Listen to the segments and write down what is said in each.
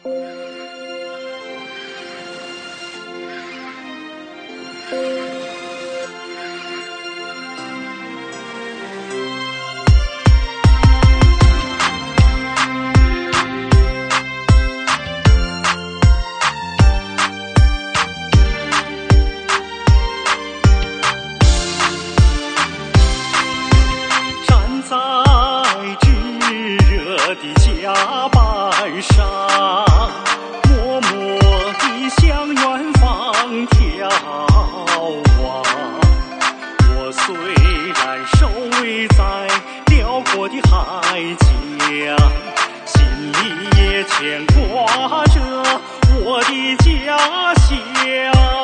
甲板上，默默地向远方眺望。我虽然守卫在辽阔的海疆，心里也牵挂着我的家乡。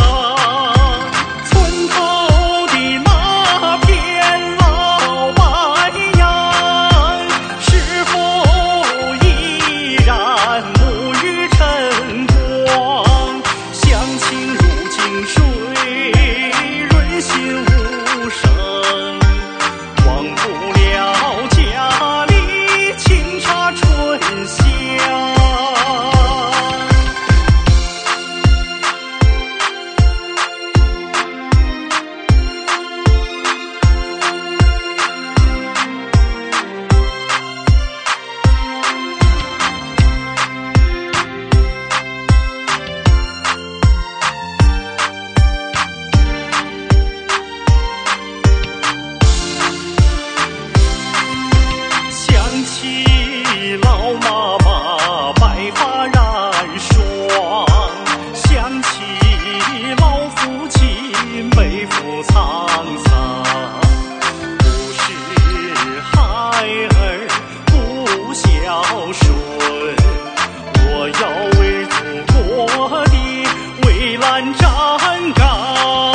老妈妈白发染霜，想起老父亲背负沧桑。不是孩儿不孝顺，我要为祖国的蔚蓝站岗。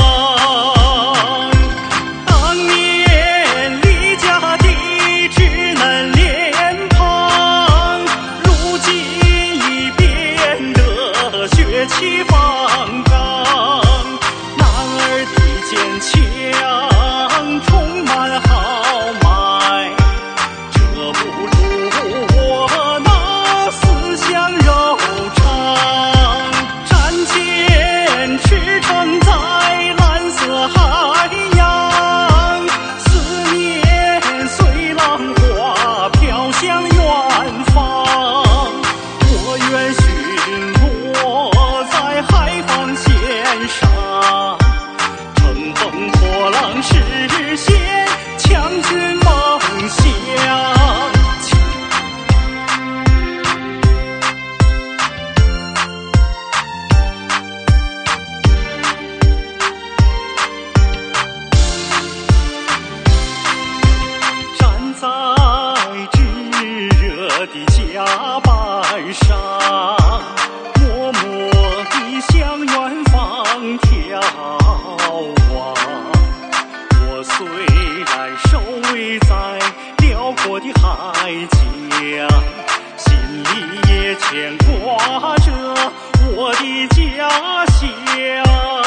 气方刚，男儿的坚强充满豪迈，遮不住我那思乡柔肠。战舰驰骋在蓝色海洋，思念随浪花飘向远方。我愿巡逻海防线上，乘风破浪实现强军梦想。站在炙热的甲板上，默默地向远方眺望。我虽然守卫在辽阔的海疆，心里也牵挂着我的家乡。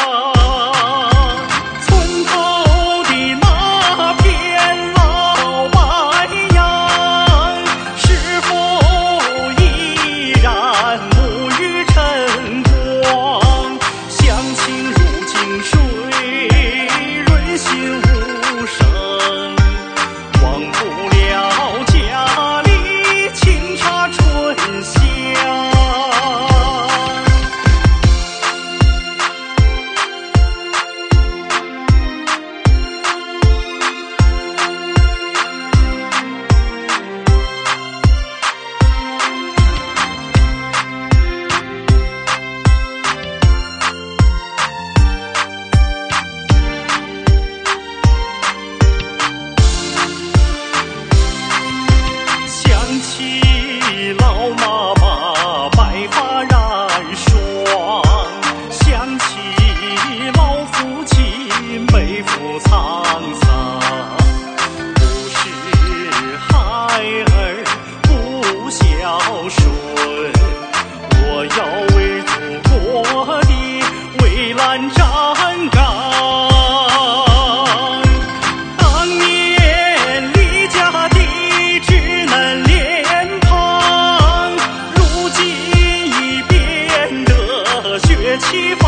村头的那片老白杨，是否依然沐浴晨光？乡情如清水，润心无声，忘不了家里清茶春香。 西方。